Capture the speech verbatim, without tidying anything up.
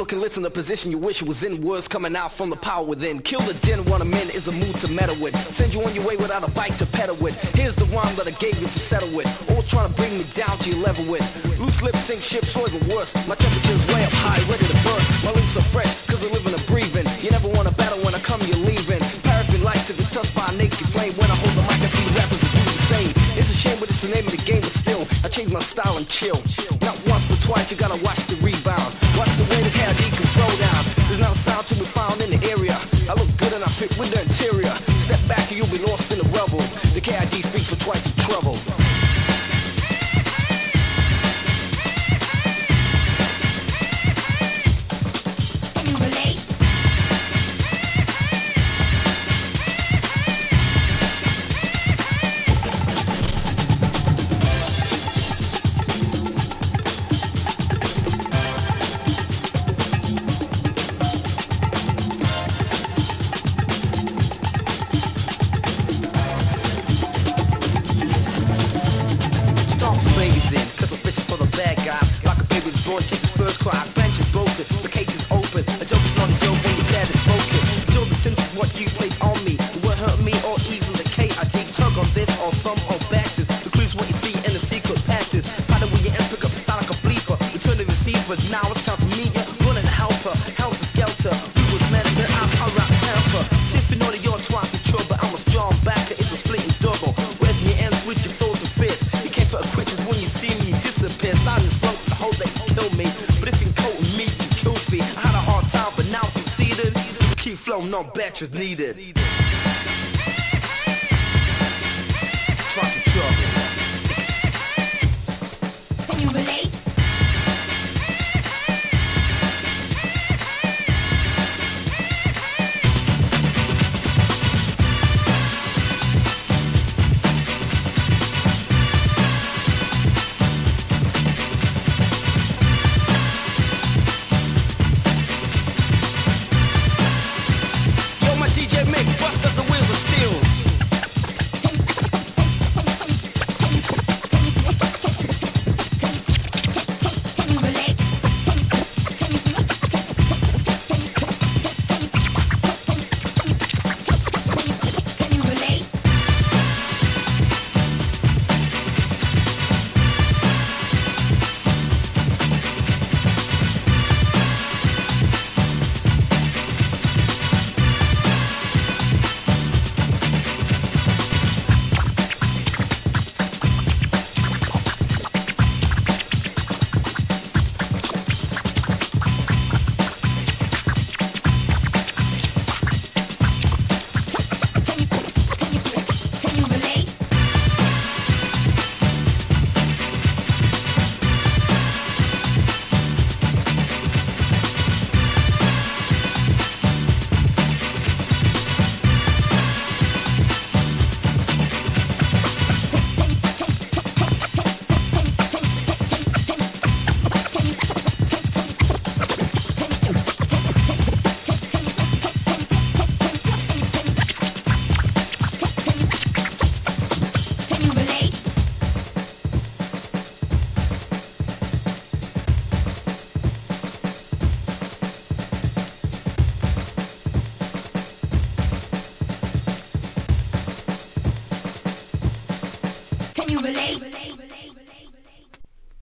can listen to position you wish it was in. Words coming out from the power within. Kill the din, want a min is a mood to meddle with. Send you on your way without a bike to pedal with. Here's the rhyme that I gave you to settle with. All trying to bring me down to your level with. Loose lips sink ships or even worse. My temperature's way up high, ready to burst. My lips are fresh, cause I live in a breathing. You never wanna battle when I come, you're leaving. Paraffin lights if it's touched by a naked flame. When I hold the mic, I see rappers that do the same. It's a shame, but it's the name of the game, but still, I change my style and chill. Not once, but twice, you gotta watch the rebound. Watch the way the K I D can throw down. There's not a sound to be found in the area. I look good and I fit with the interior. Step back and you'll be lost in the rubble. The K I D speaks for twice the trouble. No batches needed.